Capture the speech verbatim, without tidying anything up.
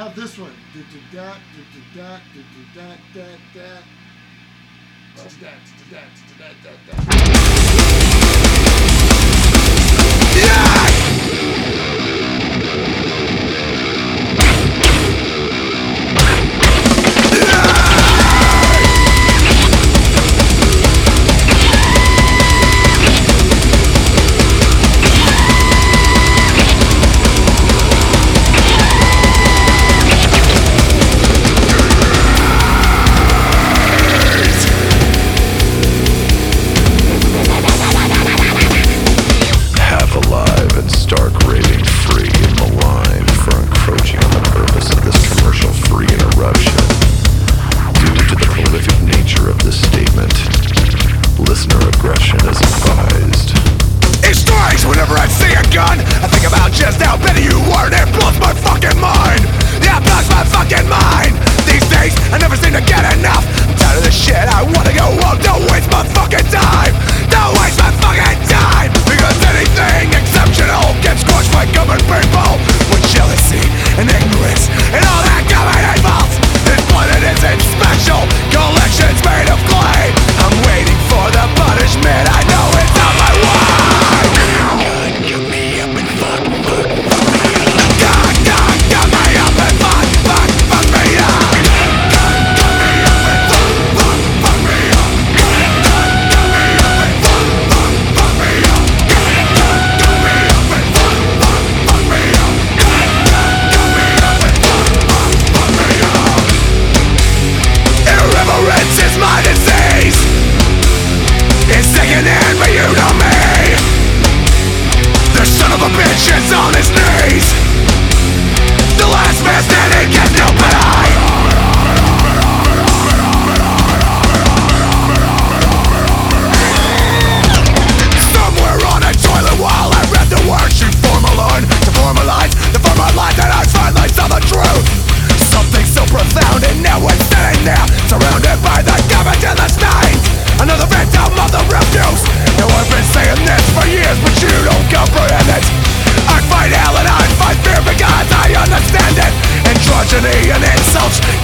have this one. Da-da-da, da-da-da, da-da-da, da-da. Da-da-da, da-da-da, I think about just how petty you are, and it blows my fucking mind. Yeah, it blows my fucking mind. These days, I never seem to get enough. I'm tired of this shit, I wanna go home. Don't waste my fucking time. Don't waste my fucking time. Because anything exceptional gets squashed by common people with jealousy and ignorance and all that common involves. This blood, it isn't special. Collections made of clay. I'm waiting for the punishment. I know it's on my way. Bitches on his knees. The last man standing gets no pity. Somewhere on a toilet while I read the words she formalin to formalize the former life that I finally saw the truth. Something so profound and now it's sitting there surrounded by the garbage and the stains. Another victim of the refuse. Now I've been saying this for years, but you don't comprehend it. I fight hell and I fight fear because I understand it. Androgyny and insults